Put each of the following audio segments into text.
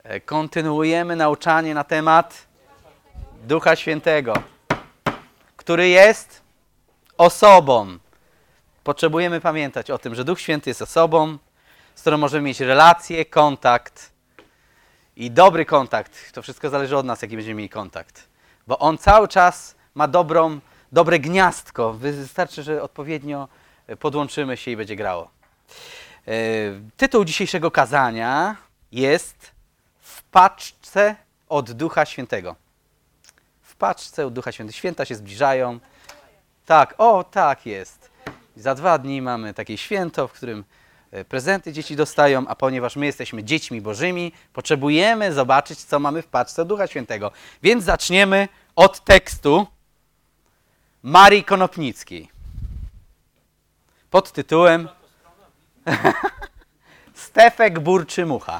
Kontynuujemy nauczanie na temat Ducha Świętego, który jest osobą. Potrzebujemy pamiętać o tym, że Duch Święty jest osobą, z którą możemy mieć relację, kontakt i dobry kontakt. To wszystko zależy od nas, jaki będziemy mieli kontakt. Bo On cały czas ma dobre gniazdko. Wystarczy, że odpowiednio podłączymy się i będzie grało. Tytuł dzisiejszego kazania jest W paczce od Ducha Świętego. W paczce od Ducha Świętego. Święta się zbliżają. Tak jest. Za 2 dni mamy takie święto, w którym prezenty dzieci dostają, a ponieważ my jesteśmy dziećmi bożymi, potrzebujemy zobaczyć, co mamy w paczce od Ducha Świętego. Więc zaczniemy od tekstu Marii Konopnickiej. Pod tytułem Stefek burczy mucha.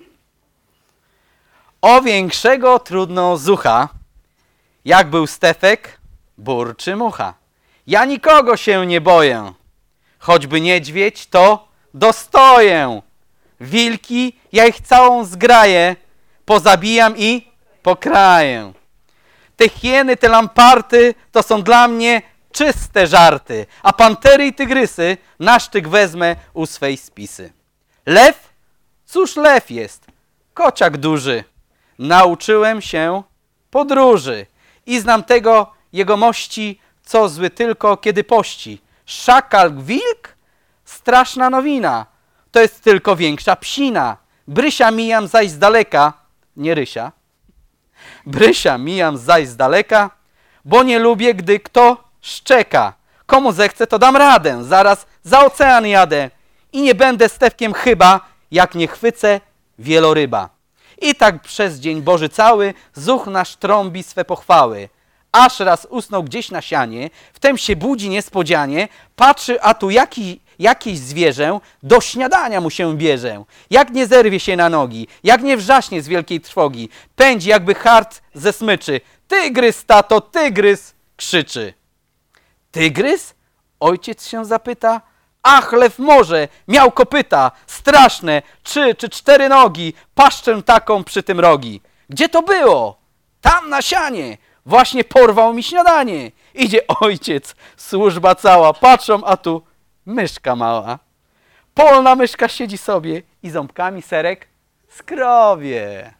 O większego trudno zucha, jak był Stefek, burczy mucha. Ja nikogo się nie boję, choćby niedźwiedź, to dostoję. Wilki, ja ich całą zgraję, pozabijam i pokraję. Te hieny, te lamparty, to są dla mnie czyste żarty, a pantery i tygrysy na sztyk wezmę u swej spisy. Lew? Cóż lew jest? Kociak duży. Nauczyłem się podróży i znam tego jegomości, co zły tylko kiedy pości. Szakal, wilk? Straszna nowina. To jest tylko większa psina. Brysia mijam zaś z daleka. Nie Rysia. Brysia mijam zaś z daleka, bo nie lubię, gdy kto szczeka. Komu zechce, to dam radę. Zaraz za ocean jadę. I nie będę Stefkiem chyba, jak nie chwycę wieloryba. I tak przez dzień Boży cały zuch nasz trąbi swe pochwały. Aż raz usnął gdzieś na sianie, wtem się budzi niespodzianie, patrzy, a tu jakieś zwierzę do śniadania mu się bierze. Jak nie zerwie się na nogi, jak nie wrzaśnie z wielkiej trwogi, pędzi jakby hart ze smyczy. Tygrys, tato, tygrys, krzyczy. Tygrys? Ojciec się zapyta. Ach, lew może, miał kopyta, straszne, 3 czy 4 nogi, paszczę taką przy tym rogi. Gdzie to było? Tam na sianie. Właśnie porwał mi śniadanie. Idzie ojciec, służba cała, patrzą, a tu myszka mała. Polna myszka siedzi sobie i ząbkami serek skrobie.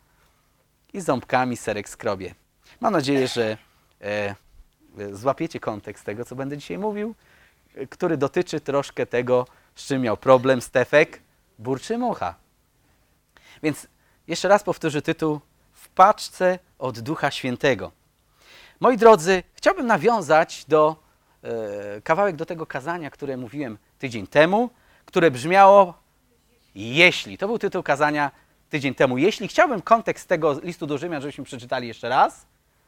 Mam nadzieję, że złapiecie kontekst tego, co będę dzisiaj mówił, który dotyczy troszkę tego, z czym miał problem Stefek, burczy mucha. Więc jeszcze raz powtórzę tytuł W paczce od Ducha Świętego. Moi drodzy, chciałbym nawiązać kawałek do tego kazania, które mówiłem tydzień temu, które brzmiało Jeśli. To był tytuł kazania tydzień temu. Jeśli. Chciałbym kontekst tego listu do Rzymian, żebyśmy przeczytali jeszcze raz.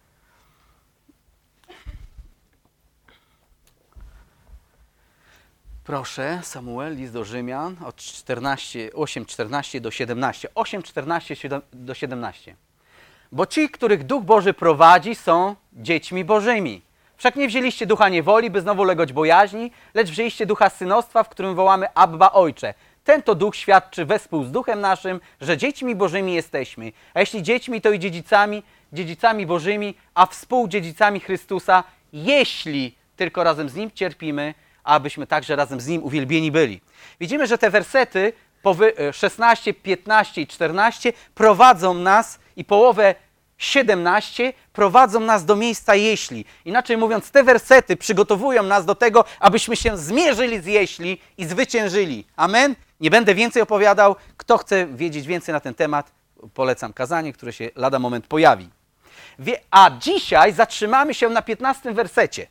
Proszę, Samuel, list do Rzymian od 8:14 do 17. 8:14 do 17. Bo ci, których Duch Boży prowadzi, są dziećmi Bożymi. Wszak nie wzięliście ducha niewoli, by znowu ulegać bojaźni, lecz wzięliście ducha synostwa, w którym wołamy Abba, Ojcze. Ten to duch świadczy wespół z duchem naszym, że dziećmi Bożymi jesteśmy. A jeśli dziećmi, to i dziedzicami Bożymi, a współdziedzicami Chrystusa, jeśli tylko razem z Nim cierpimy, abyśmy także razem z Nim uwielbieni byli. Widzimy, że te wersety 16, 15 i 14 prowadzą nas i połowę 17 prowadzą nas do miejsca jeśli. Inaczej mówiąc, te wersety przygotowują nas do tego, abyśmy się zmierzyli z jeśli i zwyciężyli. Amen? Nie będę więcej opowiadał. Kto chce wiedzieć więcej na ten temat, polecam kazanie, które się lada moment pojawi. A dzisiaj zatrzymamy się na 15 wersecie.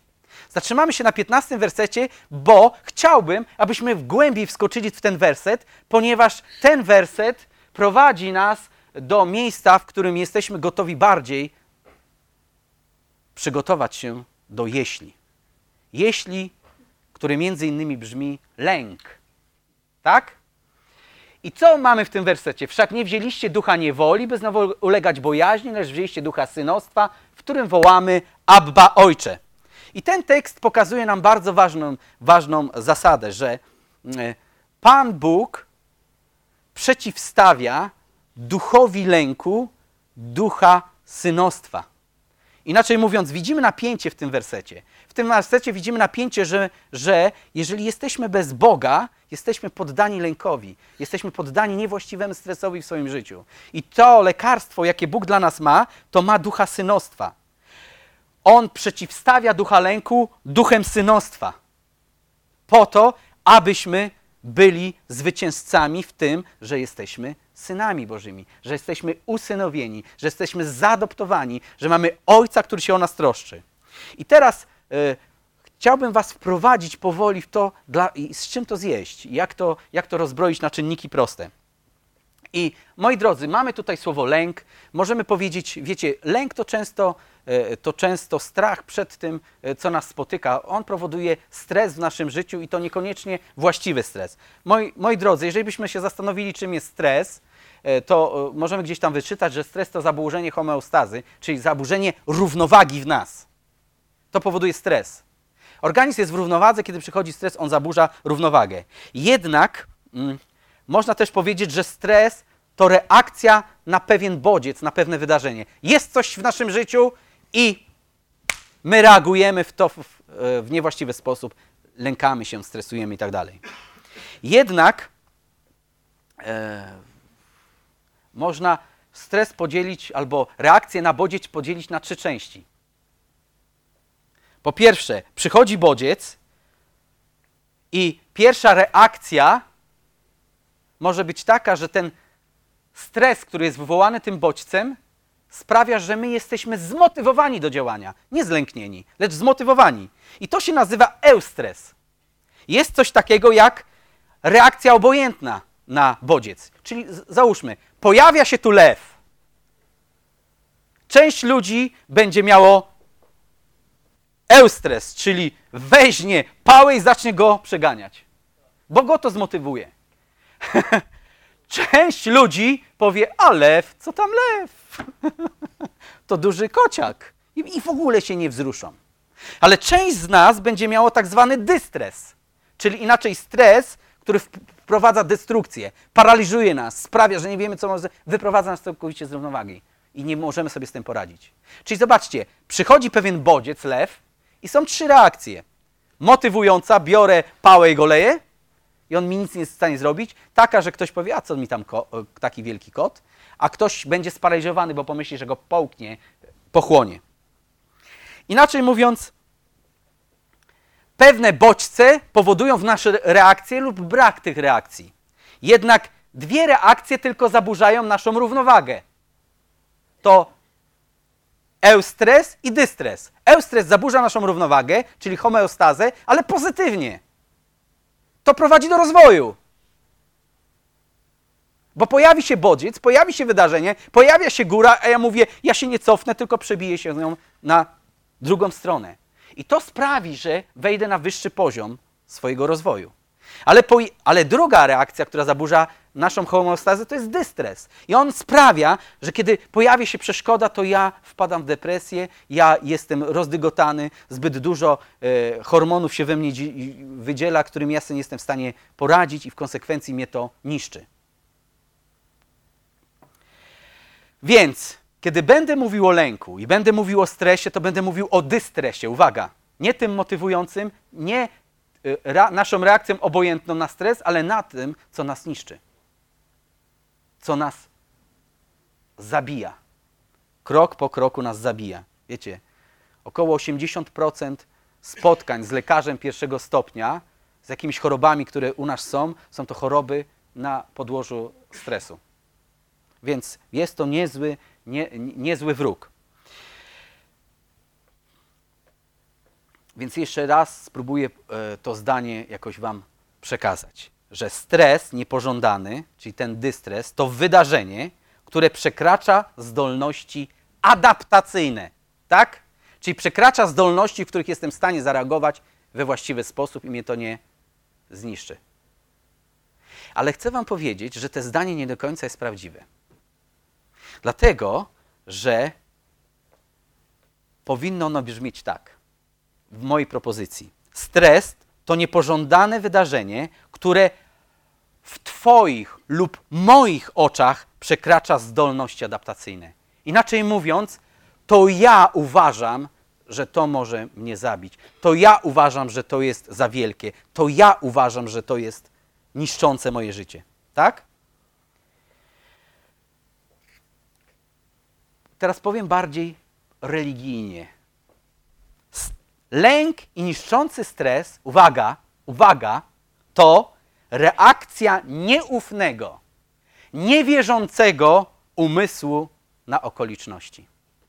Bo chciałbym, abyśmy głębiej wskoczyli w ten werset, ponieważ ten werset prowadzi nas do miejsca, w którym jesteśmy gotowi bardziej przygotować się do jeśli. Jeśli, które między innymi brzmi lęk. Tak? I co mamy w tym wersecie? Wszak nie wzięliście ducha niewoli, by znowu ulegać bojaźni, lecz wzięliście ducha synostwa, w którym wołamy Abba, Ojcze. I ten tekst pokazuje nam bardzo ważną zasadę, że Pan Bóg przeciwstawia duchowi lęku, ducha synostwa. Inaczej mówiąc, widzimy napięcie w tym wersecie. W tym wersecie widzimy napięcie, że jeżeli jesteśmy bez Boga, jesteśmy poddani lękowi. Jesteśmy poddani niewłaściwemu stresowi w swoim życiu. I to lekarstwo, jakie Bóg dla nas ma, to ma ducha synostwa. On przeciwstawia ducha lęku duchem synostwa. Po to, abyśmy byli zwycięzcami w tym, że jesteśmy synami Bożymi, że jesteśmy usynowieni, że jesteśmy zaadoptowani, że mamy Ojca, który się o nas troszczy. I teraz chciałbym was wprowadzić powoli w to, z czym to zjeść, jak to rozbroić na czynniki proste. I moi drodzy, mamy tutaj słowo lęk. Możemy powiedzieć, wiecie, lęk to często strach przed tym, co nas spotyka. On powoduje stres w naszym życiu i to niekoniecznie właściwy stres. Moi drodzy, jeżeli byśmy się zastanowili, czym jest stres, to możemy gdzieś tam wyczytać, że stres to zaburzenie homeostazy, czyli zaburzenie równowagi w nas. To powoduje stres. Organizm jest w równowadze, kiedy przychodzi stres, on zaburza równowagę. Jednak można też powiedzieć, że stres to reakcja na pewien bodziec, na pewne wydarzenie. Jest coś w naszym życiu i my reagujemy w to w niewłaściwy sposób, lękamy się, stresujemy i tak dalej. Jednak można stres podzielić albo reakcję na bodziec podzielić na 3 części. Po pierwsze, przychodzi bodziec i pierwsza reakcja może być taka, że ten stres, który jest wywołany tym bodźcem, sprawia, że my jesteśmy zmotywowani do działania. Nie zlęknieni, lecz zmotywowani. I to się nazywa eustres. Jest coś takiego jak reakcja obojętna na bodziec. Czyli załóżmy, pojawia się tu lew. Część ludzi będzie miało eustres, czyli weźmie pałę i zacznie go przeganiać. Bo go to zmotywuje. Część ludzi powie, a lew, co tam lew? To duży kociak. I w ogóle się nie wzruszą. Ale część z nas będzie miało tak zwany dystres, czyli inaczej stres, który wprowadza destrukcję, paraliżuje nas, sprawia, że nie wiemy, co może, wyprowadza nas całkowicie z równowagi i nie możemy sobie z tym poradzić. Czyli zobaczcie, przychodzi pewien bodziec, lew, i są 3 reakcje. Motywująca, biorę pałę i go leję, i on mi nic nie jest w stanie zrobić. Taka, że ktoś powie, a co mi tam taki wielki kot? A ktoś będzie sparaliżowany, bo pomyśli, że go połknie, pochłonie. Inaczej mówiąc, pewne bodźce powodują w nas reakcje lub brak tych reakcji. Jednak 2 reakcje tylko zaburzają naszą równowagę. To eustres i dystres. Eustres zaburza naszą równowagę, czyli homeostazę, ale pozytywnie. To prowadzi do rozwoju. Bo pojawi się bodziec, pojawi się wydarzenie, pojawia się góra, a ja mówię, ja się nie cofnę, tylko przebiję się z nią na drugą stronę. I to sprawi, że wejdę na wyższy poziom swojego rozwoju. Ale druga reakcja, która zaburza naszą homeostazę, to jest dystres. I on sprawia, że kiedy pojawia się przeszkoda, to ja wpadam w depresję, ja jestem rozdygotany, zbyt dużo hormonów się we mnie wydziela, którym ja sobie nie jestem w stanie poradzić i w konsekwencji mnie to niszczy. Więc, kiedy będę mówił o lęku i będę mówił o stresie, to będę mówił o dystresie. Uwaga, nie tym motywującym, nie naszą reakcją obojętną na stres, ale na tym, co nas niszczy. Co nas zabija. Krok po kroku nas zabija. Wiecie, około 80% spotkań z lekarzem 1. stopnia z jakimiś chorobami, które u nas są to choroby na podłożu stresu. Więc jest to niezły wróg. Więc jeszcze raz spróbuję to zdanie jakoś wam przekazać, że stres niepożądany, czyli ten dystres, to wydarzenie, które przekracza zdolności adaptacyjne, tak? Czyli przekracza zdolności, w których jestem w stanie zareagować we właściwy sposób i mnie to nie zniszczy. Ale chcę wam powiedzieć, że to zdanie nie do końca jest prawdziwe. Dlatego, że powinno ono brzmieć tak, w mojej propozycji. Stres to niepożądane wydarzenie, które w twoich lub moich oczach przekracza zdolności adaptacyjne. Inaczej mówiąc, to ja uważam, że to może mnie zabić. To ja uważam, że to jest za wielkie. To ja uważam, że to jest niszczące moje życie. Tak? Teraz powiem bardziej religijnie. Lęk i niszczący stres, uwaga, to reakcja nieufnego, niewierzącego umysłu na okoliczności.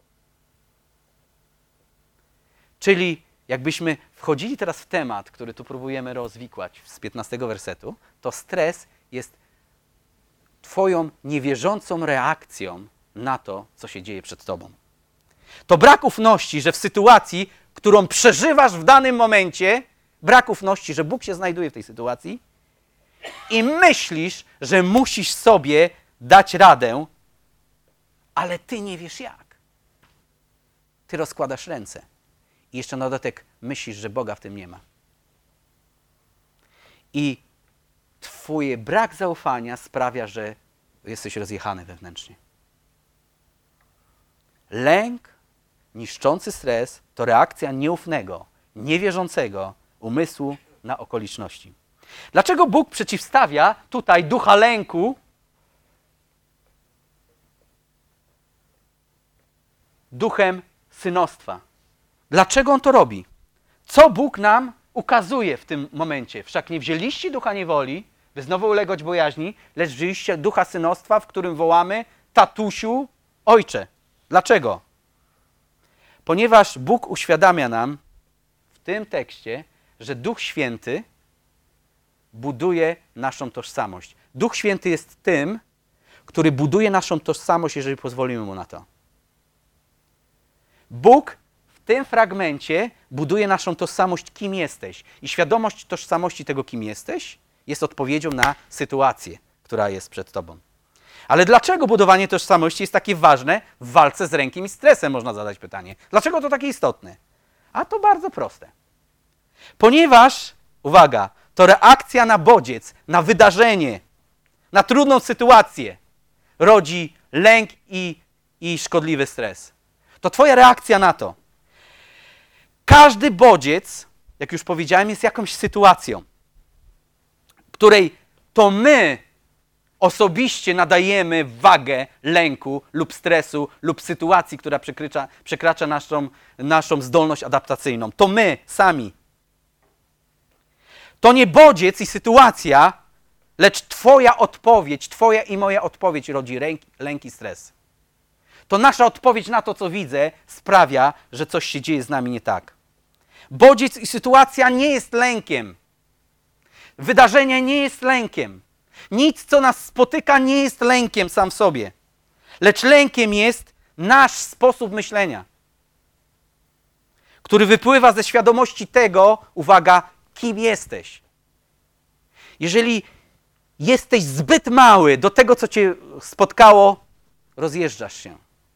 Czyli jakbyśmy wchodzili teraz w temat, który tu próbujemy rozwikłać z 15 wersetu, to stres jest twoją niewierzącą reakcją na to, co się dzieje przed tobą. To brak ufności, że w sytuacji, którą przeżywasz w danym momencie, brak ufności, że Bóg się znajduje w tej sytuacji i myślisz, że musisz sobie dać radę, ale ty nie wiesz jak. Ty rozkładasz ręce i jeszcze na dodatek myślisz, że Boga w tym nie ma. I twój brak zaufania sprawia, że jesteś rozjechany wewnętrznie. Lęk, niszczący stres to reakcja nieufnego, niewierzącego umysłu na okoliczności. Dlaczego Bóg przeciwstawia tutaj ducha lęku duchem synostwa? Dlaczego On to robi? Co Bóg nam ukazuje w tym momencie? Wszak nie wzięliście ducha niewoli, by znowu ulegać bojaźni, lecz wzięliście ducha synostwa, w którym wołamy: tatusiu, ojcze. Dlaczego? Ponieważ Bóg uświadamia nam w tym tekście, że Duch Święty buduje naszą tożsamość. Duch Święty jest tym, który buduje naszą tożsamość, jeżeli pozwolimy Mu na to. Bóg w tym fragmencie buduje naszą tożsamość, kim jesteś. I świadomość tożsamości tego, kim jesteś, jest odpowiedzią na sytuację, która jest przed tobą. Ale dlaczego budowanie tożsamości jest takie ważne w walce z lękiem i stresem, można zadać pytanie. Dlaczego to takie istotne? A to bardzo proste. Ponieważ, uwaga, to reakcja na bodziec, na wydarzenie, na trudną sytuację rodzi lęk i szkodliwy stres. To twoja reakcja na to. Każdy bodziec, jak już powiedziałem, jest jakąś sytuacją, której to my osobiście nadajemy wagę lęku lub stresu lub sytuacji, która przekracza naszą zdolność adaptacyjną. To my sami. To nie bodziec i sytuacja, lecz twoja odpowiedź, twoja i moja odpowiedź rodzi lęk i stres. To nasza odpowiedź na to, co widzę, sprawia, że coś się dzieje z nami nie tak. Bodziec i sytuacja nie jest lękiem. Wydarzenie nie jest lękiem. Nic, co nas spotyka, nie jest lękiem sam w sobie. Lecz lękiem jest nasz sposób myślenia, który wypływa ze świadomości tego, uwaga, kim jesteś. Jeżeli jesteś zbyt mały do tego, co cię spotkało, rozjeżdżasz się.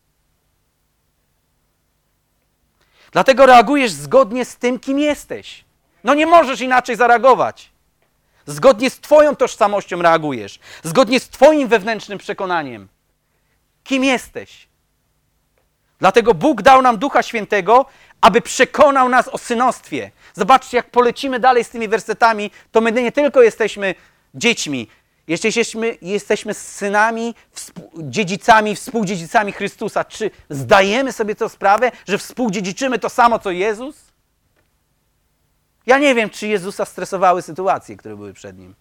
Dlatego reagujesz zgodnie z tym, kim jesteś. No nie możesz inaczej zareagować. Zgodnie z twoją tożsamością reagujesz. Zgodnie z twoim wewnętrznym przekonaniem. Kim jesteś? Dlatego Bóg dał nam Ducha Świętego, aby przekonał nas o synostwie. Zobaczcie, jak polecimy dalej z tymi wersetami, to my nie tylko jesteśmy dziećmi, jesteśmy synami, dziedzicami, współdziedzicami Chrystusa. Czy zdajemy sobie to sprawę, że współdziedziczymy to samo, co Jezus? Ja nie wiem, czy Jezusa stresowały sytuacje, które były przed Nim.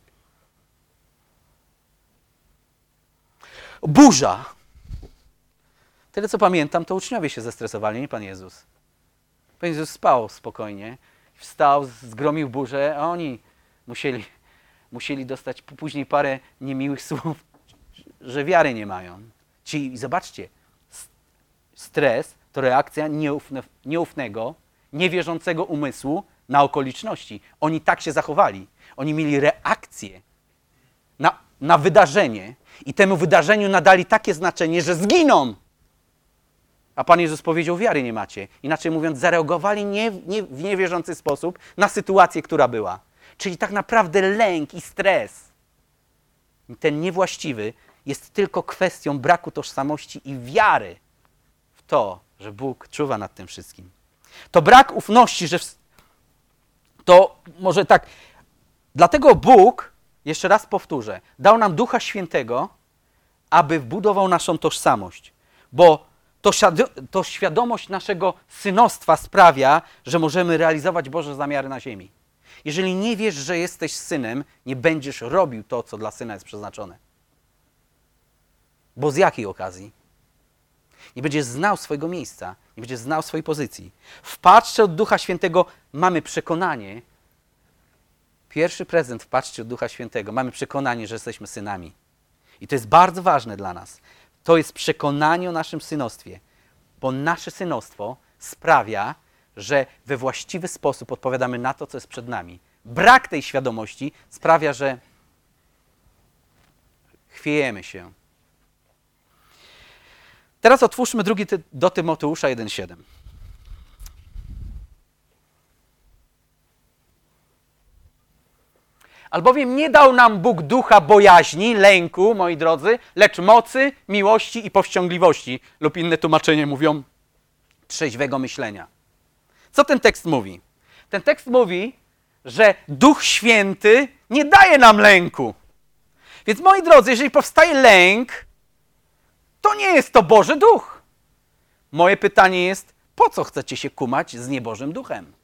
Burza. Tyle, co pamiętam, to uczniowie się zestresowali, nie Pan Jezus. Pan Jezus spał spokojnie, wstał, zgromił burzę, a oni musieli dostać później parę niemiłych słów, że wiary nie mają. Czyli zobaczcie, stres to reakcja nieufnego, niewierzącego umysłu na okoliczności. Oni tak się zachowali. Oni mieli reakcję na wydarzenie i temu wydarzeniu nadali takie znaczenie, że zginą. A Pan Jezus powiedział, wiary nie macie. Inaczej mówiąc, zareagowali w niewierzący sposób na sytuację, która była. Czyli tak naprawdę lęk i stres, ten niewłaściwy, jest tylko kwestią braku tożsamości i wiary w to, że Bóg czuwa nad tym wszystkim. To brak ufności, że to może tak. Dlatego Bóg, jeszcze raz powtórzę, dał nam Ducha Świętego, aby wbudował naszą tożsamość. Bo to świadomość naszego synostwa sprawia, że możemy realizować Boże zamiary na ziemi. Jeżeli nie wiesz, że jesteś synem, nie będziesz robił to, co dla syna jest przeznaczone. Bo z jakiej okazji? Nie będziesz znał swojego miejsca, nie będziesz znał swojej pozycji. W paczce od Ducha Świętego mamy przekonanie, pierwszy prezent w paczce od Ducha Świętego, mamy przekonanie, że jesteśmy synami. I to jest bardzo ważne dla nas. To jest przekonanie o naszym synostwie, bo nasze synostwo sprawia, że we właściwy sposób odpowiadamy na to, co jest przed nami. Brak tej świadomości sprawia, że chwiejemy się. Teraz otwórzmy drugi do Tymoteusza 1,7. Albowiem nie dał nam Bóg ducha bojaźni, lęku, moi drodzy, lecz mocy, miłości i powściągliwości. Lub inne tłumaczenie mówią trzeźwego myślenia. Co ten tekst mówi? Ten tekst mówi, że Duch Święty nie daje nam lęku. Więc moi drodzy, jeżeli powstaje lęk, to nie jest to Boży Duch. Moje pytanie jest, po co chcecie się kumać z niebożym Duchem?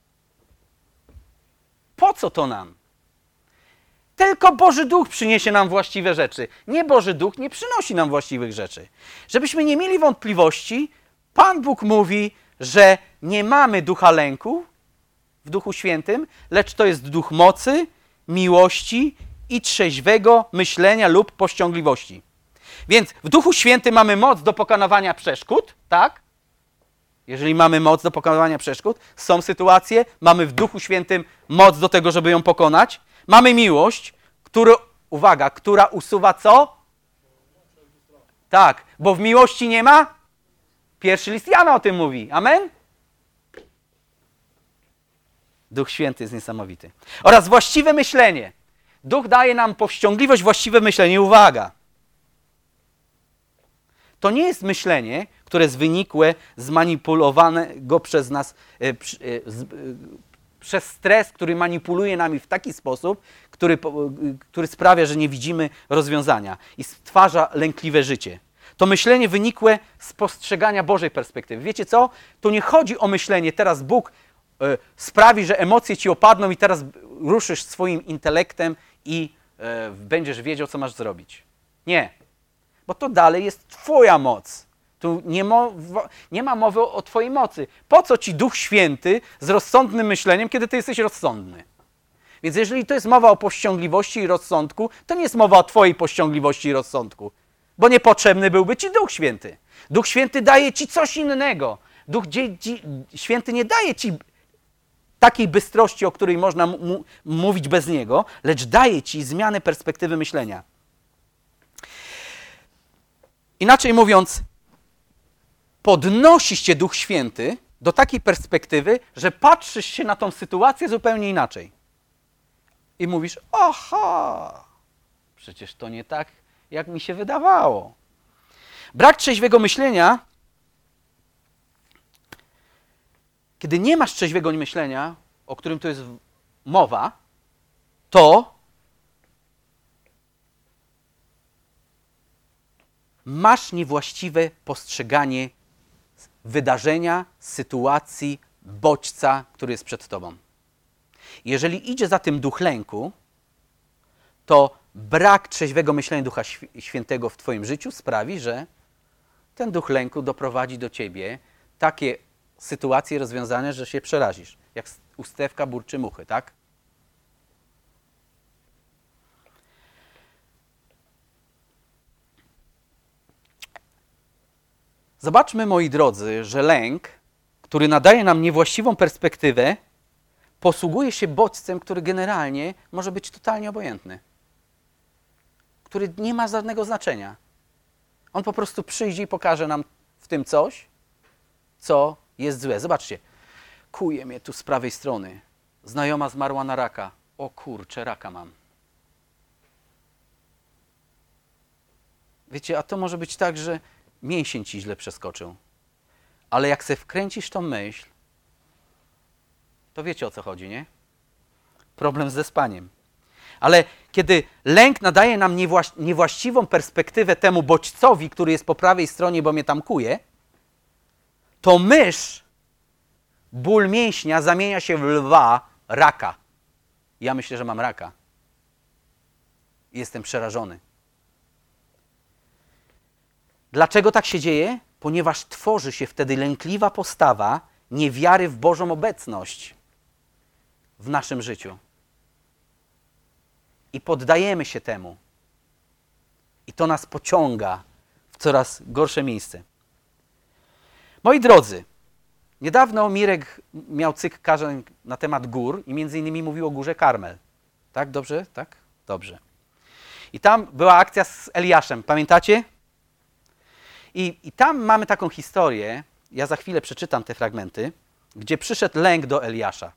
Po co to nam? Tylko Boży Duch przyniesie nam właściwe rzeczy. Nie Boży Duch nie przynosi nam właściwych rzeczy. Żebyśmy nie mieli wątpliwości, Pan Bóg mówi, że nie mamy ducha lęku w Duchu Świętym, lecz to jest duch mocy, miłości i trzeźwego myślenia lub powściągliwości. Więc w Duchu Świętym mamy moc do pokonywania przeszkód, tak? Jeżeli mamy moc do pokonywania przeszkód, są sytuacje, mamy w Duchu Świętym moc do tego, żeby ją pokonać. Mamy miłość, która usuwa co? Tak, bo w miłości nie ma? Pierwszy list Jana o tym mówi. Amen? Duch Święty jest niesamowity. Oraz właściwe myślenie. Duch daje nam powściągliwość, właściwe myślenie. Uwaga! To nie jest myślenie, które jest wynikłe z manipulowanego przez nas, przez stres, który manipuluje nami w taki sposób, który sprawia, że nie widzimy rozwiązania i stwarza lękliwe życie. To myślenie wynikłe z postrzegania Bożej perspektywy. Wiecie co? Tu nie chodzi o myślenie, teraz Bóg sprawi, że emocje ci opadną i teraz ruszysz swoim intelektem i będziesz wiedział, co masz zrobić. Nie. Bo to dalej jest twoja moc. Tu nie ma mowy o twojej mocy. Po co ci Duch Święty z rozsądnym myśleniem, kiedy ty jesteś rozsądny? Więc jeżeli to jest mowa o powściągliwości i rozsądku, to nie jest mowa o twojej powściągliwości i rozsądku. Bo niepotrzebny byłby ci Duch Święty. Duch Święty daje ci coś innego. Duch Święty nie daje ci takiej bystrości, o której można mówić bez Niego, lecz daje ci zmianę perspektywy myślenia. Inaczej mówiąc, podnosi cię Duch Święty do takiej perspektywy, że patrzysz się na tą sytuację zupełnie inaczej. I mówisz, aha, przecież to nie tak, jak mi się wydawało. Brak trzeźwego myślenia, kiedy nie masz trzeźwego myślenia, o którym tu jest mowa, to masz niewłaściwe postrzeganie wydarzenia, sytuacji, bodźca, który jest przed tobą. Jeżeli idzie za tym duch lęku, to brak trzeźwego myślenia Ducha Świętego w twoim życiu sprawi, że ten duch lęku doprowadzi do ciebie takie sytuacje, rozwiązania, że się przerazisz. Jak u Stefka burczy muchy, tak? Zobaczmy, moi drodzy, że lęk, który nadaje nam niewłaściwą perspektywę, posługuje się bodźcem, który generalnie może być totalnie obojętny. Który nie ma żadnego znaczenia. On po prostu przyjdzie i pokaże nam w tym coś, co jest złe. Zobaczcie, kuje mnie tu z prawej strony. Znajoma zmarła na raka. O kurczę, raka mam. Wiecie, a to może być tak, że mięsień ci źle przeskoczył. Ale jak se wkręcisz tą myśl, to wiecie, o co chodzi, nie? Problem ze spaniem. Ale kiedy lęk nadaje nam niewłaściwą perspektywę temu bodźcowi, który jest po prawej stronie, bo mnie tam kuje, to mysz, ból mięśnia zamienia się w lwa, raka. Ja myślę, że mam raka. Jestem przerażony. Dlaczego tak się dzieje? Ponieważ tworzy się wtedy lękliwa postawa niewiary w Bożą obecność w naszym życiu. I poddajemy się temu. I to nas pociąga w coraz gorsze miejsce. Moi drodzy, niedawno Mirek miał cykl kazań na temat gór i między innymi mówił o górze Karmel. Tak? Dobrze? Tak? Dobrze. I tam była akcja z Eliaszem. Pamiętacie? I tam mamy taką historię, ja za chwilę przeczytam te fragmenty, gdzie przyszedł lęk do Eliasza.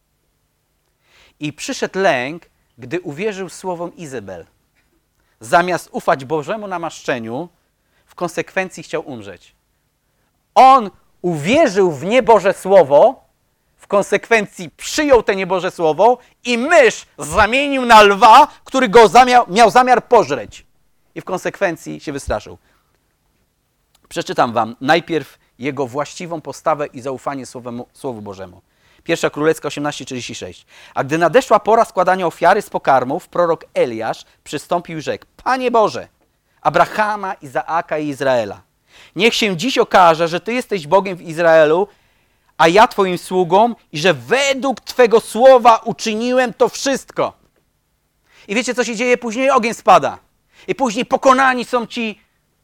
I przyszedł lęk, gdy uwierzył słowom Izabel. Zamiast ufać Bożemu namaszczeniu, w konsekwencji chciał umrzeć. On uwierzył w nieboże słowo, w konsekwencji przyjął te nieboże słowo i mysz zamienił na lwa, który go miał zamiar pożreć. I w konsekwencji się wystraszył. Przeczytam wam najpierw jego właściwą postawę i zaufanie Słowu Bożemu. 1 Królewska 18:36. A gdy nadeszła pora składania ofiary z pokarmów, prorok Eliasz przystąpił i rzekł: Panie Boże, Abrahama, Izaaka i Izraela, niech się dziś okaże, że Ty jesteś Bogiem w Izraelu, a ja Twoim sługą i że według Twego słowa uczyniłem to wszystko. I wiecie, co się dzieje? Później ogień spada. I później pokonani są ci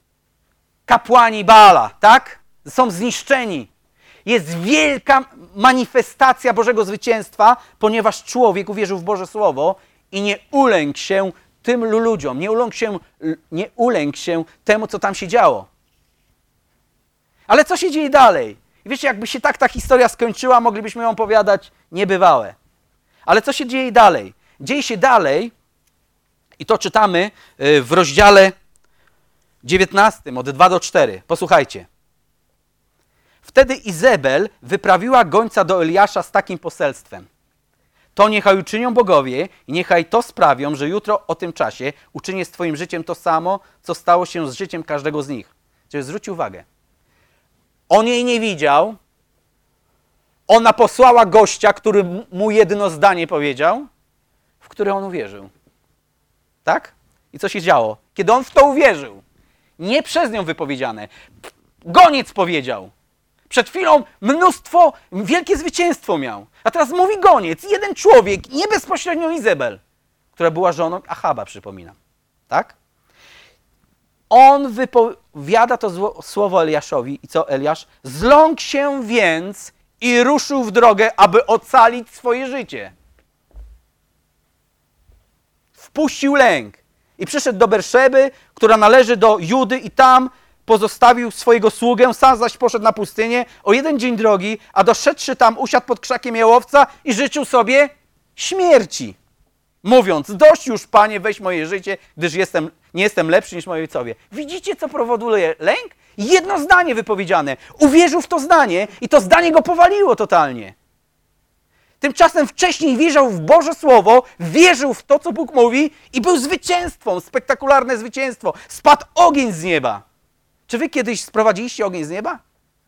kapłani Baala, tak? Są zniszczeni. Jest wielka manifestacja Bożego zwycięstwa, ponieważ człowiek uwierzył w Boże Słowo i nie ulękł się tym ludziom, nie ulękł się temu, co tam się działo. Ale co się dzieje dalej? I wiecie, jakby się tak ta historia skończyła, moglibyśmy ją opowiadać niebywałe. Ale co się dzieje dalej? Dzieje się dalej, i to czytamy w rozdziale 19, od 2 do 4. Posłuchajcie. Wtedy Izabel wyprawiła gońca do Eliasza z takim poselstwem. To niechaj uczynią bogowie i niechaj to sprawią, że jutro o tym czasie uczynię z twoim życiem to samo, co stało się z życiem każdego z nich. Czyli zwróć uwagę. On jej nie widział. Ona posłała gościa, który mu jedno zdanie powiedział, w które on uwierzył. Tak? I co się działo? Kiedy on w to uwierzył, nie przez nią wypowiedziane, goniec powiedział. Przed chwilą wielkie zwycięstwo miał. A teraz mówi goniec, jeden człowiek, nie bezpośrednio Izabel, która była żoną Achaba, przypominam. Tak? On wypowiada to słowo Eliaszowi i co Eliasz? Zląkł się więc i ruszył w drogę, aby ocalić swoje życie. Wpuścił lęk i przyszedł do Berszeby, która należy do Judy i tam pozostawił swojego sługę, sam zaś poszedł na pustynię o 1 dzień drogi, a doszedłszy tam usiadł pod krzakiem jałowca i życzył sobie śmierci. Mówiąc, dość już, Panie, weź moje życie, gdyż nie jestem lepszy niż moi ojcowie. Widzicie, co powoduje lęk? Jedno zdanie wypowiedziane. Uwierzył w to zdanie i to zdanie go powaliło totalnie. Tymczasem wcześniej wierzył w Boże Słowo, wierzył w to, co Bóg mówi i był zwycięstwem, spektakularne zwycięstwo. Spadł ogień z nieba. Czy wy kiedyś sprowadziliście ogień z nieba?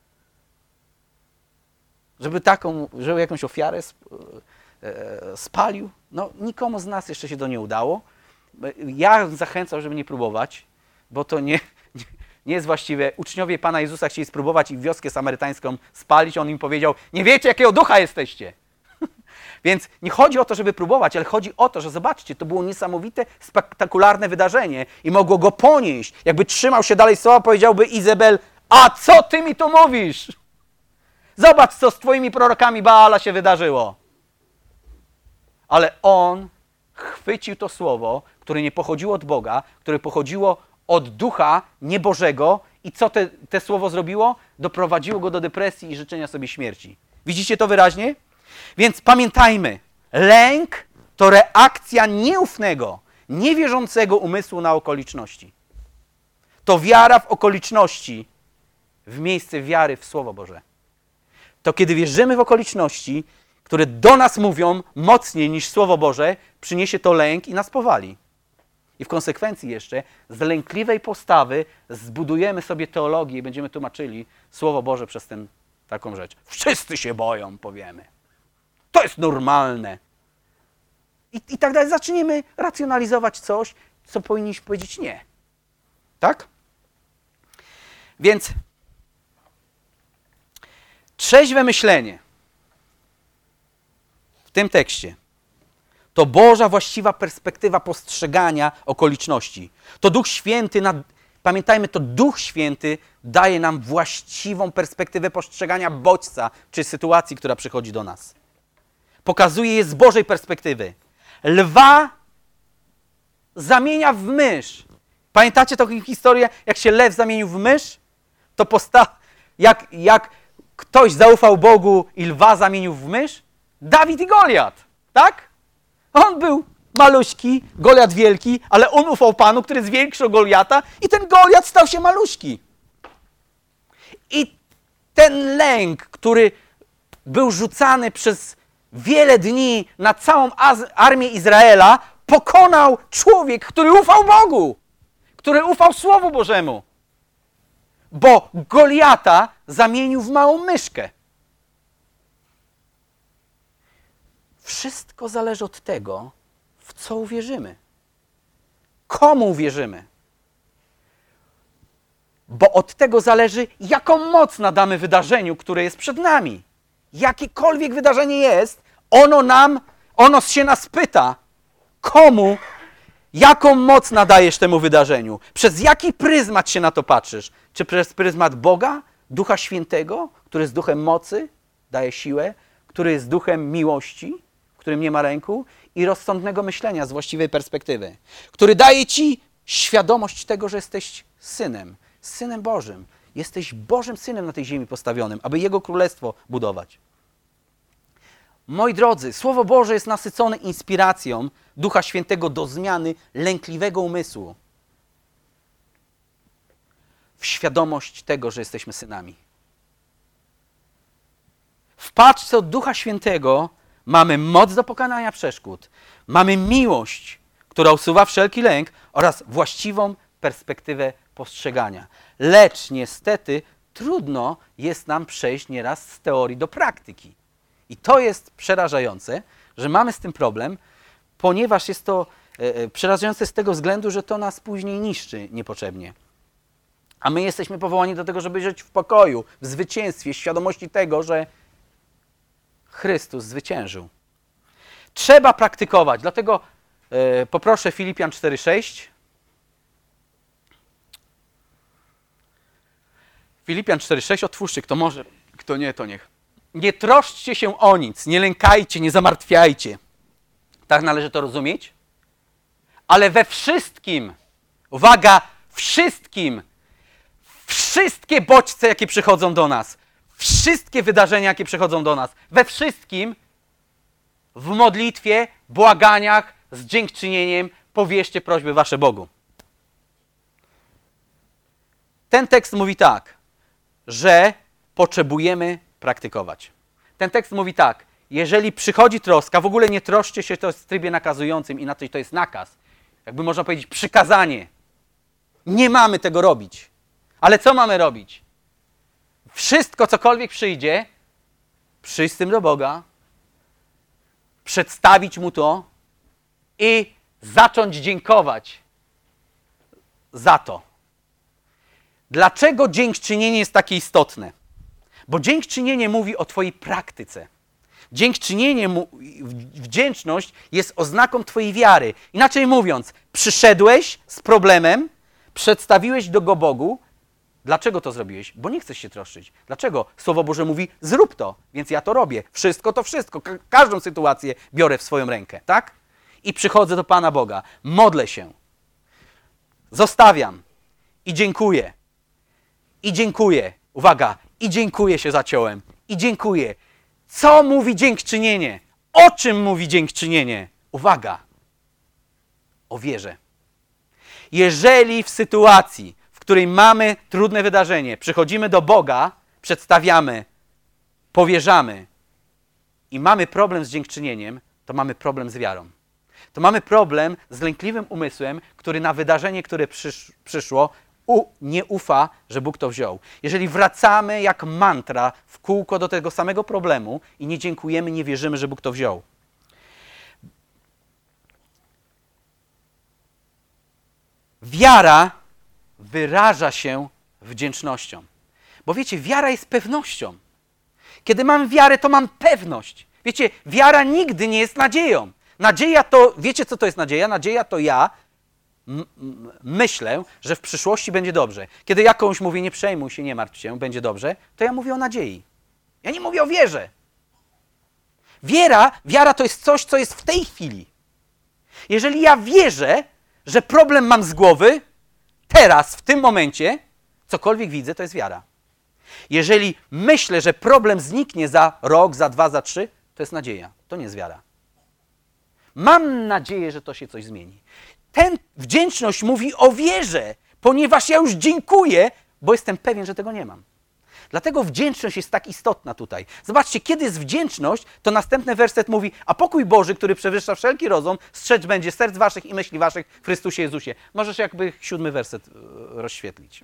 Żeby jakąś ofiarę spalił? No, nikomu z nas jeszcze się to nie udało. Ja zachęcam, żeby nie próbować, bo to nie jest właściwe. Uczniowie Pana Jezusa chcieli spróbować i wioskę samarytańską spalić. On im powiedział, nie wiecie, jakiego ducha jesteście. Więc nie chodzi o to, żeby próbować, ale chodzi o to, że zobaczcie, to było niesamowite, spektakularne wydarzenie i mogło go ponieść. Jakby trzymał się dalej słowa, powiedziałby Izabel, a co ty mi tu mówisz? Zobacz, co z twoimi prorokami Baala się wydarzyło. Ale on chwycił to słowo, które nie pochodziło od Boga, które pochodziło od ducha niebożego i co te słowo zrobiło? Doprowadziło go do depresji i życzenia sobie śmierci. Widzicie to wyraźnie? Więc pamiętajmy, lęk to reakcja nieufnego, niewierzącego umysłu na okoliczności. to wiara w okoliczności w miejsce wiary w Słowo Boże. To kiedy wierzymy w okoliczności, które do nas mówią mocniej niż Słowo Boże, przyniesie to lęk i nas powali. I w konsekwencji jeszcze z lękliwej postawy zbudujemy sobie teologię i będziemy tłumaczyli Słowo Boże przez taką rzecz. Wszyscy się boją, powiemy. To jest normalne. I tak dalej. Zaczniemy racjonalizować coś, co powinniśmy powiedzieć nie. Tak? Więc trzeźwe myślenie w tym tekście to Boża właściwa perspektywa postrzegania okoliczności. To Duch Święty, pamiętajmy, to Duch Święty daje nam właściwą perspektywę postrzegania bodźca czy sytuacji, która przychodzi do nas. Pokazuje je z Bożej perspektywy. Lwa zamienia w mysz. Pamiętacie taką historię, jak się lew zamienił w mysz? To jak ktoś zaufał Bogu i lwa zamienił w mysz? Dawid i Goliat, tak? On był maluśki, Goliat wielki, ale on ufał Panu, który zwiększył Goliata i ten Goliat stał się maluśki. I ten lęk, który był rzucany przez wiele dni na całą armię Izraela, pokonał człowiek, który ufał Bogu, który ufał Słowu Bożemu. Bo Goliata zamienił w małą myszkę. Wszystko zależy od tego, w co uwierzymy. Komu uwierzymy. Bo od tego zależy, jaką moc nadamy wydarzeniu, które jest przed nami. Jakiekolwiek wydarzenie jest, ono się nas pyta, komu, jaką moc nadajesz temu wydarzeniu. Przez jaki pryzmat się na to patrzysz? Czy przez pryzmat Boga, Ducha Świętego, który jest duchem mocy, daje siłę, który jest duchem miłości, w którym nie ma ręku, i rozsądnego myślenia z właściwej perspektywy, który daje ci świadomość tego, że jesteś synem Bożym. Jesteś Bożym Synem na tej ziemi postawionym, aby Jego Królestwo budować. Moi drodzy, Słowo Boże jest nasycone inspiracją Ducha Świętego do zmiany lękliwego umysłu w świadomość tego, że jesteśmy synami. W paczce od Ducha Świętego mamy moc do pokonania przeszkód, mamy miłość, która usuwa wszelki lęk oraz właściwą perspektywę postrzegania. Lecz niestety trudno jest nam przejść nieraz z teorii do praktyki. I to jest przerażające, że mamy z tym problem, ponieważ jest to przerażające z tego względu, że to nas później niszczy niepotrzebnie. A my jesteśmy powołani do tego, żeby żyć w pokoju, w zwycięstwie, w świadomości tego, że Chrystus zwyciężył. Trzeba praktykować, dlatego poproszę Filipian 4:6. Filipian 4:6, otwórzcie, kto może, kto nie, to niech. Nie troszczcie się o nic, nie lękajcie, nie zamartwiajcie. Tak należy to rozumieć? Ale we wszystkim, uwaga, wszystkie bodźce, jakie przychodzą do nas, wszystkie wydarzenia, jakie przychodzą do nas, we wszystkim w modlitwie, błaganiach, z dziękczynieniem powierzcie prośby wasze Bogu. Ten tekst mówi tak, że potrzebujemy praktykować. Ten tekst mówi tak, jeżeli przychodzi troska, w ogóle nie troszcie się, to jest w trybie nakazującym, inaczej to jest nakaz. Jakby można powiedzieć przykazanie. Nie mamy tego robić. Ale co mamy robić? Wszystko, cokolwiek przyjdzie, przyjść z tym do Boga, przedstawić Mu to i zacząć dziękować za to. Dlaczego dziękczynienie jest takie istotne? Bo dziękczynienie mówi o twojej praktyce. Dziękczynienie, wdzięczność jest oznaką twojej wiary. Inaczej mówiąc, przyszedłeś z problemem, przedstawiłeś go Bogu. Dlaczego to zrobiłeś? Bo nie chcesz się troszczyć. Dlaczego? Słowo Boże mówi, zrób to, więc ja to robię. Wszystko to wszystko. Każdą sytuację biorę w swoją rękę, tak? I przychodzę do Pana Boga. Modlę się. Zostawiam. I dziękuję. I dziękuję. Uwaga. I dziękuję się zaciąłem. I dziękuję. Co mówi dziękczynienie? O czym mówi dziękczynienie? Uwaga. O wierze. Jeżeli w sytuacji, w której mamy trudne wydarzenie, przychodzimy do Boga, przedstawiamy, powierzamy i mamy problem z dziękczynieniem, to mamy problem z wiarą. To mamy problem z lękliwym umysłem, który na wydarzenie, które przyszło, nie ufa, że Bóg to wziął. Jeżeli wracamy jak mantra w kółko do tego samego problemu i nie dziękujemy, nie wierzymy, że Bóg to wziął. Wiara wyraża się wdzięcznością. Bo wiecie, wiara jest pewnością. Kiedy mam wiarę, to mam pewność. Wiecie, wiara nigdy nie jest nadzieją. Nadzieja to, wiecie co to jest nadzieja? Nadzieja to ja myślę, że w przyszłości będzie dobrze. Kiedy ja komuś mówię, nie przejmuj się, nie martw się, będzie dobrze, to ja mówię o nadziei. Ja nie mówię o wierze. Wiara to jest coś, co jest w tej chwili. Jeżeli ja wierzę, że problem mam z głowy, teraz, w tym momencie, cokolwiek widzę, to jest wiara. Jeżeli myślę, że problem zniknie za rok, za 2, za 3, to jest nadzieja. To nie jest wiara. Mam nadzieję, że to się coś zmieni. Wdzięczność mówi o wierze, ponieważ ja już dziękuję, bo jestem pewien, że tego nie mam. Dlatego wdzięczność jest tak istotna tutaj. Zobaczcie, kiedy jest wdzięczność, to następny werset mówi, a pokój Boży, który przewyższa wszelki rozum, strzec będzie serc waszych i myśli waszych w Chrystusie Jezusie. Możesz jakby 7 werset rozświetlić.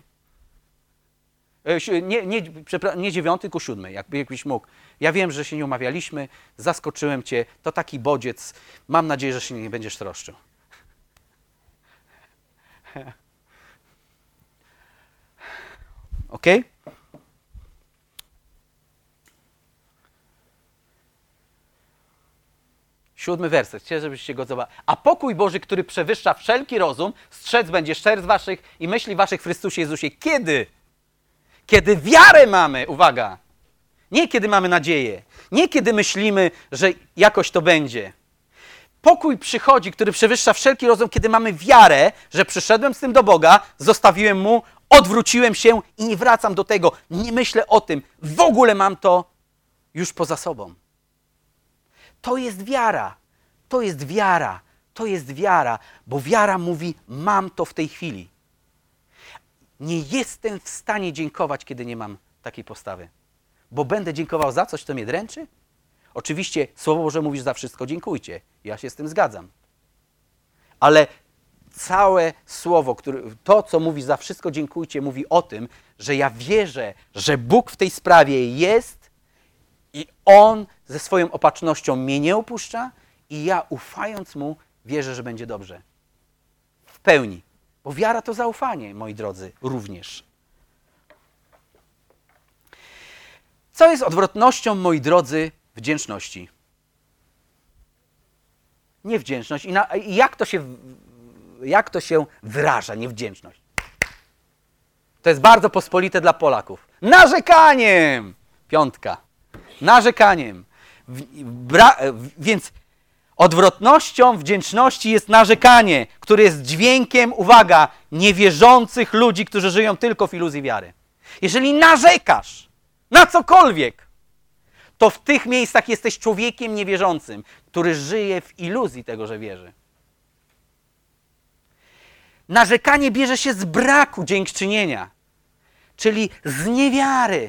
Nie 9, tylko 7, jakbyś mógł. Ja wiem, że się nie umawialiśmy, zaskoczyłem cię, to taki bodziec. Mam nadzieję, że się nie będziesz troszczył. Ok? Siódmy werset, chcę, żebyście go zobaczyli. A pokój Boży, który przewyższa wszelki rozum, strzec będzie serc waszych i myśli waszych w Chrystusie Jezusie. Kiedy? Kiedy wiarę mamy, uwaga, nie kiedy mamy nadzieję, nie kiedy myślimy, że jakoś to będzie. Pokój przychodzi, który przewyższa wszelki rozum, kiedy mamy wiarę, że przyszedłem z tym do Boga, zostawiłem Mu, odwróciłem się i nie wracam do tego, nie myślę o tym, w ogóle mam to już poza sobą. To jest wiara, to jest wiara, to jest wiara, bo wiara mówi, mam to w tej chwili. Nie jestem w stanie dziękować, kiedy nie mam takiej postawy. Bo będę dziękował za coś, co mnie dręczy? Oczywiście Słowo Boże mówi, że za wszystko dziękujcie. Ja się z tym zgadzam. Ale całe Słowo, to, co mówi za wszystko dziękujcie, mówi o tym, że ja wierzę, że Bóg w tej sprawie jest i On ze swoją opatrznością mnie nie opuszcza i ja ufając Mu wierzę, że będzie dobrze. W pełni. Bo wiara to zaufanie, moi drodzy, również. Co jest odwrotnością, moi drodzy, wdzięczności? Niewdzięczność. I jak to się wyraża, niewdzięczność? To jest bardzo pospolite dla Polaków. Narzekaniem! 5. Narzekaniem. Więc odwrotnością wdzięczności jest narzekanie, które jest dźwiękiem, uwaga, niewierzących ludzi, którzy żyją tylko w iluzji wiary. Jeżeli narzekasz na cokolwiek, to w tych miejscach jesteś człowiekiem niewierzącym, który żyje w iluzji tego, że wierzy. Narzekanie bierze się z braku dziękczynienia, czyli z niewiary.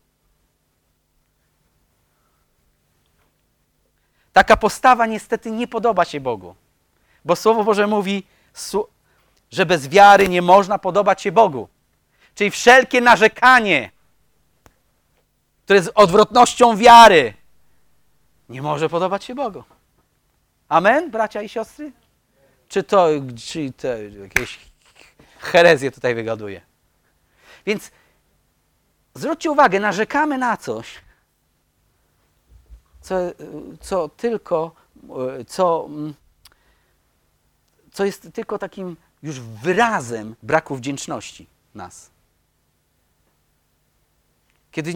Taka postawa niestety nie podoba się Bogu, bo Słowo Boże mówi, że bez wiary nie można podobać się Bogu. Czyli wszelkie narzekanie, które jest odwrotnością wiary, nie może podobać się Bogu. Amen, bracia i siostry? Czy to jakieś herezje tutaj wygaduje? Więc zwróćcie uwagę, narzekamy na coś, co jest tylko takim już wyrazem braku wdzięczności nas. Kiedy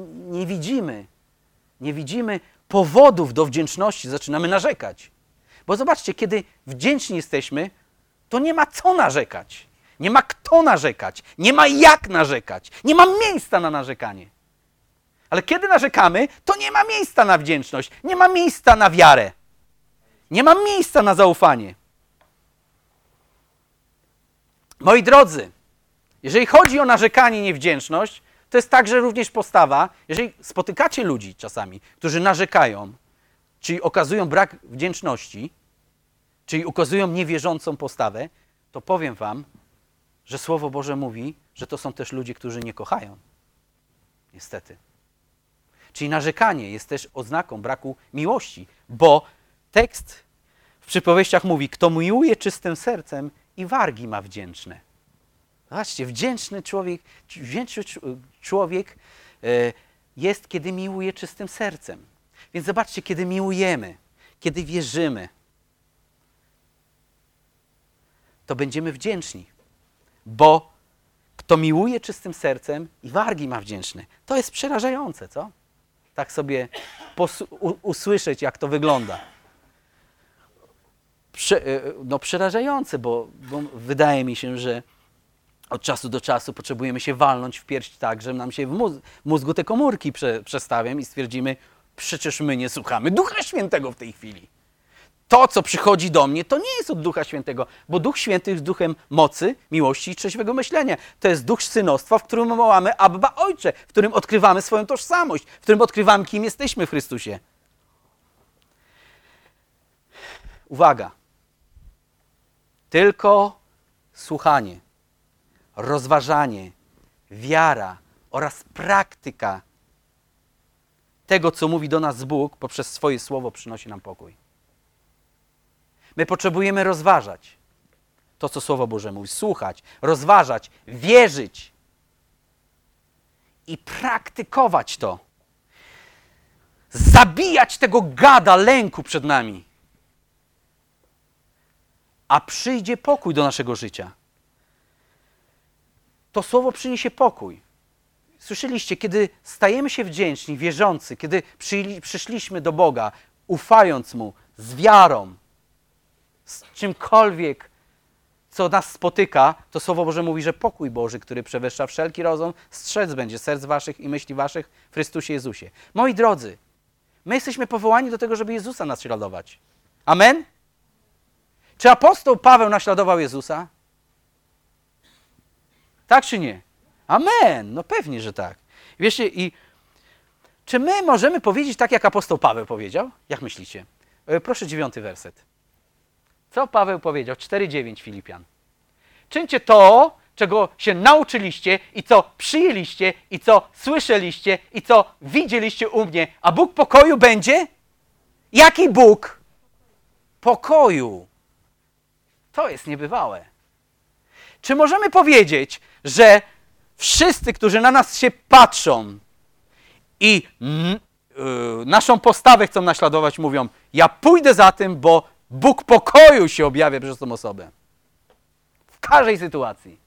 nie widzimy powodów do wdzięczności, zaczynamy narzekać. Bo zobaczcie, kiedy wdzięczni jesteśmy, to nie ma co narzekać. Nie ma kto narzekać. Nie ma jak narzekać. Nie ma miejsca na narzekanie. Ale kiedy narzekamy, to nie ma miejsca na wdzięczność. Nie ma miejsca na wiarę. Nie ma miejsca na zaufanie. Moi drodzy, Jeżeli chodzi o narzekanie i niewdzięczność, to jest także również postawa, jeżeli spotykacie ludzi czasami, którzy narzekają, czyli okazują brak wdzięczności, czyli ukazują niewierzącą postawę, to powiem wam, że Słowo Boże mówi, że to są też ludzie, którzy nie kochają. Niestety. Czyli narzekanie jest też oznaką braku miłości, bo tekst w przypowieściach mówi, kto miłuje czystym sercem i wargi ma wdzięczne. Zobaczcie, wdzięczny człowiek jest, kiedy miłuje czystym sercem. Więc zobaczcie, kiedy miłujemy, kiedy wierzymy, to będziemy wdzięczni. Bo kto miłuje czystym sercem i wargi ma wdzięczne. To jest przerażające, co? Tak sobie usłyszeć, jak to wygląda. Przerażające, bo wydaje mi się, że od czasu do czasu potrzebujemy się walnąć w pierś tak, że nam się w mózgu te komórki przestawią i stwierdzimy, przecież my nie słuchamy Ducha Świętego w tej chwili. To, co przychodzi do mnie, to nie jest od Ducha Świętego, bo Duch Święty jest duchem mocy, miłości i trzeźwego myślenia. To jest duch synostwa, w którym wołamy Abba Ojcze, w którym odkrywamy swoją tożsamość, w którym odkrywamy, kim jesteśmy w Chrystusie. Uwaga! Tylko słuchanie, rozważanie, wiara oraz praktyka tego, co mówi do nas Bóg poprzez swoje słowo przynosi nam pokój. My potrzebujemy rozważać to, co Słowo Boże mówi, słuchać, rozważać, wierzyć i praktykować to. Zabijać tego gada lęku przed nami. A przyjdzie pokój do naszego życia. To Słowo przyniesie pokój. Słyszeliście, kiedy stajemy się wdzięczni, wierzący, kiedy przyszliśmy do Boga, ufając Mu, z wiarą, z czymkolwiek, co nas spotyka, to Słowo Boże mówi, że pokój Boży, który przewyższa wszelki rozum, strzec będzie serc waszych i myśli waszych w Chrystusie Jezusie. Moi drodzy, my jesteśmy powołani do tego, żeby Jezusa naśladować. Amen? Czy apostoł Paweł naśladował Jezusa? Tak czy nie? Amen! No pewnie, że tak. Wiecie, i czy my możemy powiedzieć tak, jak apostoł Paweł powiedział? Jak myślicie? Proszę 9 werset. Co Paweł powiedział? 4:9 Filipian. Czyńcie to, czego się nauczyliście i co przyjęliście i co słyszeliście i co widzieliście u mnie, a Bóg pokoju będzie? Jaki Bóg? Pokoju. To jest niebywałe. Czy możemy powiedzieć, że wszyscy, którzy na nas się patrzą i naszą postawę chcą naśladować, mówią, ja pójdę za tym, bo Bóg pokoju się objawia przez tą osobę. W każdej sytuacji.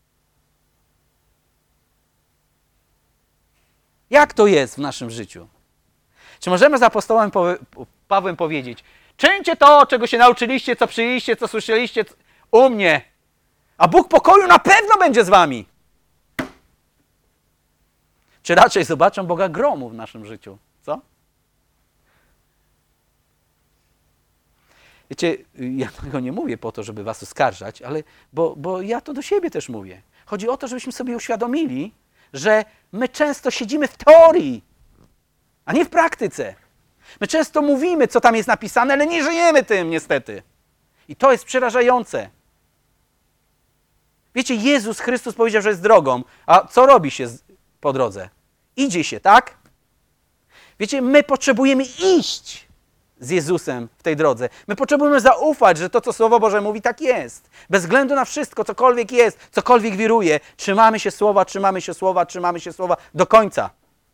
Jak to jest w naszym życiu? Czy możemy z apostołem Pawłem powiedzieć, czyńcie to, czego się nauczyliście, co przyjęliście, co słyszeliście u mnie, a Bóg pokoju na pewno będzie z wami. Czy raczej zobaczą Boga gromu w naszym życiu? Co? Wiecie, ja tego nie mówię po to, żeby was oskarżać, ale bo ja to do siebie też mówię. Chodzi o to, żebyśmy sobie uświadomili, że my często siedzimy w teorii, a nie w praktyce. My często mówimy, co tam jest napisane, ale nie żyjemy tym niestety. I to jest przerażające. Wiecie, Jezus Chrystus powiedział, że jest drogą, a co robi się po drodze? Idzie się, tak? Wiecie, my potrzebujemy iść z Jezusem w tej drodze. My potrzebujemy zaufać, że to, co Słowo Boże mówi, tak jest. Bez względu na wszystko, cokolwiek jest, cokolwiek wiruje, trzymamy się słowa, trzymamy się słowa, trzymamy się słowa do końca.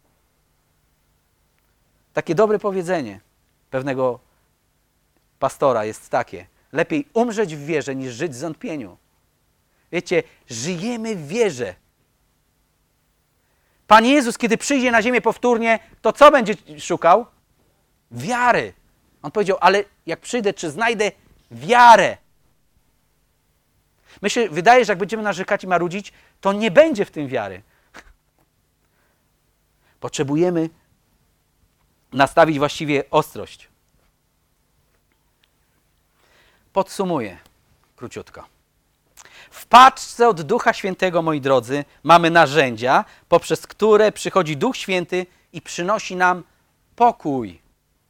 Takie dobre powiedzenie pewnego pastora jest takie. Lepiej umrzeć w wierze, niż żyć w zwątpieniu. Wiecie, żyjemy w wierze. Pan Jezus, kiedy przyjdzie na ziemię powtórnie, to co będzie szukał? Wiary. On powiedział, ale jak przyjdę, czy znajdę wiarę? My się wydaje, że jak będziemy narzekać i marudzić, to nie będzie w tym wiary. Potrzebujemy nastawić właściwie ostrość. Podsumuję króciutko. W paczce od Ducha Świętego, moi drodzy, mamy narzędzia, poprzez które przychodzi Duch Święty i przynosi nam pokój.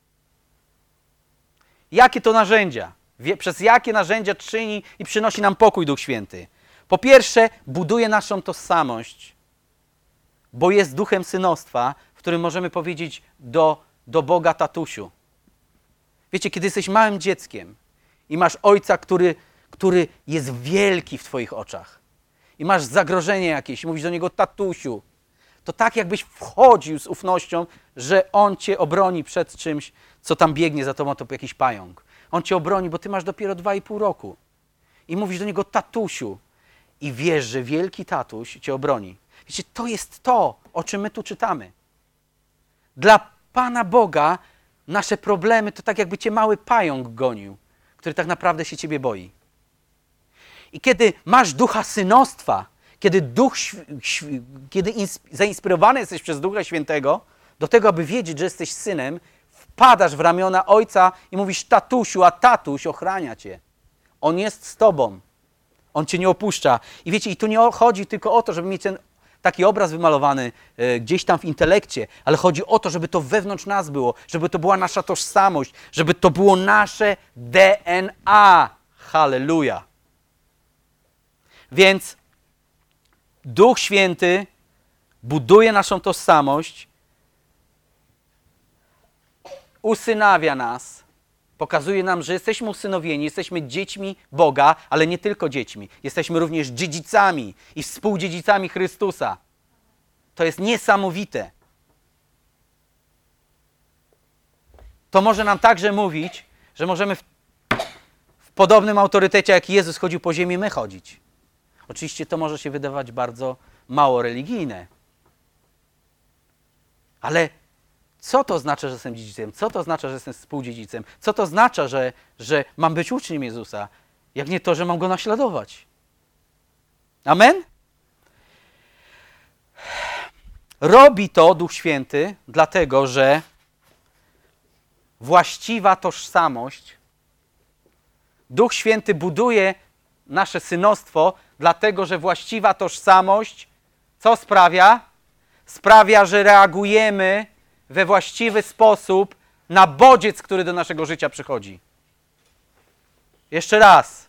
Jakie to narzędzia? Przez jakie narzędzia czyni i przynosi nam pokój Duch Święty? Po pierwsze, buduje naszą tożsamość, bo jest duchem synostwa, w którym możemy powiedzieć do Boga tatusiu. Wiecie, kiedy jesteś małym dzieckiem i masz ojca, który jest wielki w twoich oczach i masz zagrożenie jakieś i mówisz do niego tatusiu, to tak jakbyś wchodził z ufnością, że on cię obroni przed czymś, co tam biegnie za tobą, to jakiś pająk. On cię obroni, bo ty masz dopiero 2,5 roku. I mówisz do niego tatusiu i wiesz, że wielki tatuś cię obroni. Wiecie, to jest to, o czym my tu czytamy. Dla Pana Boga nasze problemy to tak jakby cię mały pająk gonił, który tak naprawdę się ciebie boi. I kiedy masz ducha synostwa, kiedy zainspirowany jesteś przez Ducha Świętego do tego, aby wiedzieć, że jesteś synem, wpadasz w ramiona Ojca i mówisz tatusiu, a tatuś ochrania cię. On jest z tobą. On cię nie opuszcza. I wiecie, i tu nie chodzi tylko o to, żeby mieć ten taki obraz wymalowany gdzieś tam w intelekcie, ale chodzi o to, żeby to wewnątrz nas było, żeby to była nasza tożsamość, żeby to było nasze DNA. Halleluja. Więc Duch Święty buduje naszą tożsamość, usynawia nas, pokazuje nam, że jesteśmy usynowieni, jesteśmy dziećmi Boga, ale nie tylko dziećmi. Jesteśmy również dziedzicami i współdziedzicami Chrystusa. To jest niesamowite. To może nam także mówić, że możemy w podobnym autorytecie, jak Jezus chodził po ziemi, my chodzić. Oczywiście to może się wydawać bardzo mało religijne. Ale co to oznacza, że jestem dziedzicem? Co to oznacza, że jestem współdziedzicem? Co to oznacza, że mam być uczniem Jezusa? Jak nie to, że mam Go naśladować. Amen? Robi to Duch Święty, dlatego że właściwa tożsamość, Duch Święty buduje nasze synostwo, dlatego że właściwa tożsamość, co sprawia? Sprawia, że reagujemy we właściwy sposób na bodziec, który do naszego życia przychodzi. Jeszcze raz.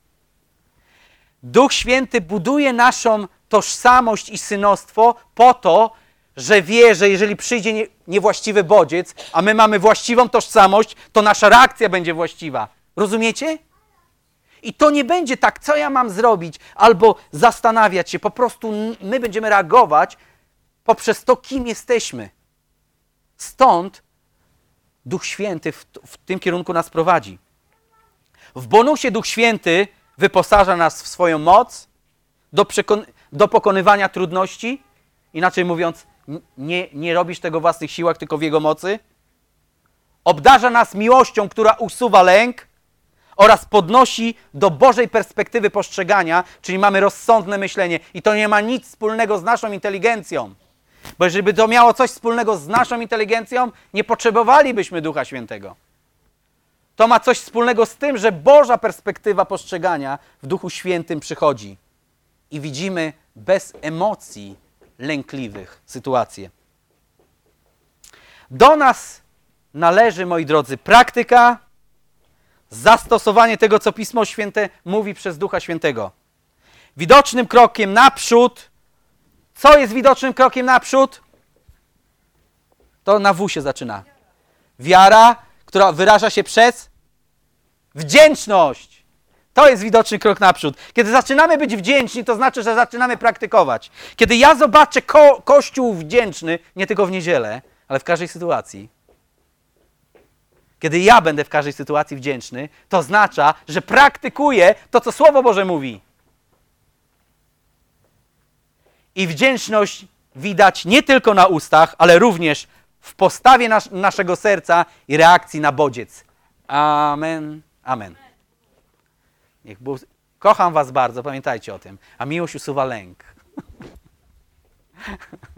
Duch Święty buduje naszą tożsamość i synostwo po to, że wie, że jeżeli przyjdzie niewłaściwy bodziec, a my mamy właściwą tożsamość, to nasza reakcja będzie właściwa. Rozumiecie? I to nie będzie tak, co ja mam zrobić, albo zastanawiać się. Po prostu my będziemy reagować poprzez to, kim jesteśmy. Stąd Duch Święty w tym kierunku nas prowadzi. W bonusie Duch Święty wyposaża nas w swoją moc do pokonywania trudności. Inaczej mówiąc, nie robisz tego w własnych siłach, tylko w Jego mocy. Obdarza nas miłością, która usuwa lęk oraz podnosi do Bożej perspektywy postrzegania, czyli mamy rozsądne myślenie. I to nie ma nic wspólnego z naszą inteligencją. Bo jeżeli by to miało coś wspólnego z naszą inteligencją, nie potrzebowalibyśmy Ducha Świętego. To ma coś wspólnego z tym, że Boża perspektywa postrzegania w Duchu Świętym przychodzi. I widzimy bez emocji lękliwych sytuacje. Do nas należy, moi drodzy, praktyka, zastosowanie tego, co Pismo Święte mówi przez Ducha Świętego. Widocznym krokiem naprzód. Co jest widocznym krokiem naprzód? To na W się zaczyna. Wiara, która wyraża się przez wdzięczność. To jest widoczny krok naprzód. Kiedy zaczynamy być wdzięczni, to znaczy, że zaczynamy praktykować. Kiedy ja zobaczę Kościół wdzięczny, nie tylko w niedzielę, ale w każdej sytuacji. Kiedy ja będę w każdej sytuacji wdzięczny, to oznacza, że praktykuję to, co Słowo Boże mówi. I wdzięczność widać nie tylko na ustach, ale również w postawie naszego serca i reakcji na bodziec. Amen. Amen. Niech Bóg... Kocham was bardzo, pamiętajcie o tym. A miłość usuwa lęk.